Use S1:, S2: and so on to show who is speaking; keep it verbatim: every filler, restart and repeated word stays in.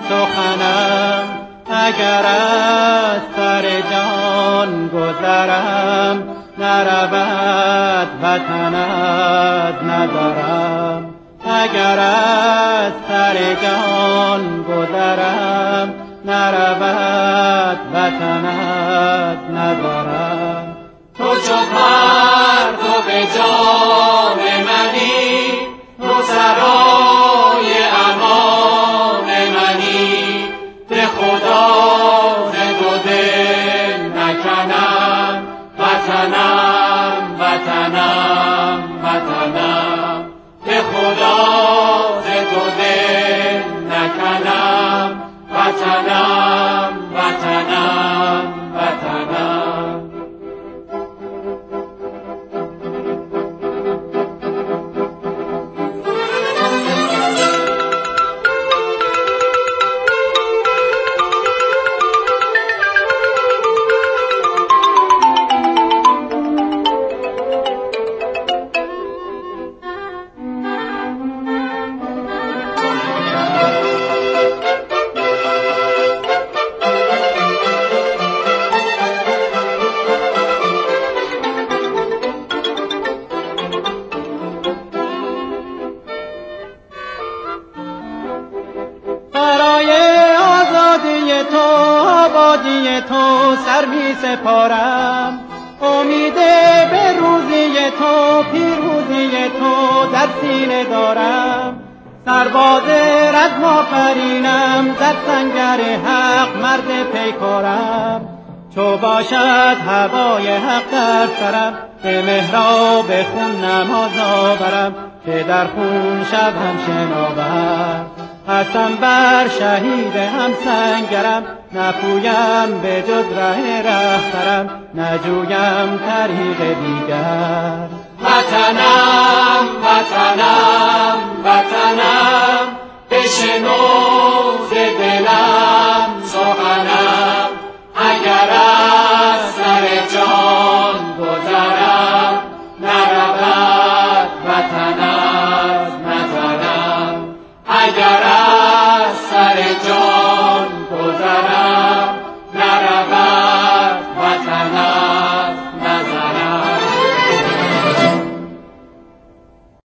S1: سخنم، اگر از سر جان گذرم، نرود وطن از نظرم. اگر از سر جان گذرم، نرود وطن از نظرم.
S2: تو چو پرتو جان منی، تو سرای امان منی. به خدا ز تو دل نکنم، وطنم وطنم وطنم. به خدا ز تو دل نکنم، وطنم وطنم وطنم.
S1: آبادی تو سر می سپارم، امید به روزی تو پیروزی تو در سینه دارم. سرباز رزم آفرینم، در سنگر حق مرد پیکارم. چو باشد هوای حق در سرم، به محراب خون نماز آورم، که در خون شب هم شناور. قسم بر شهید هم سنگرم، نپویم به جز ره رهبرم، نجویم طریق دیگر.
S2: وطنم وطنم وطنم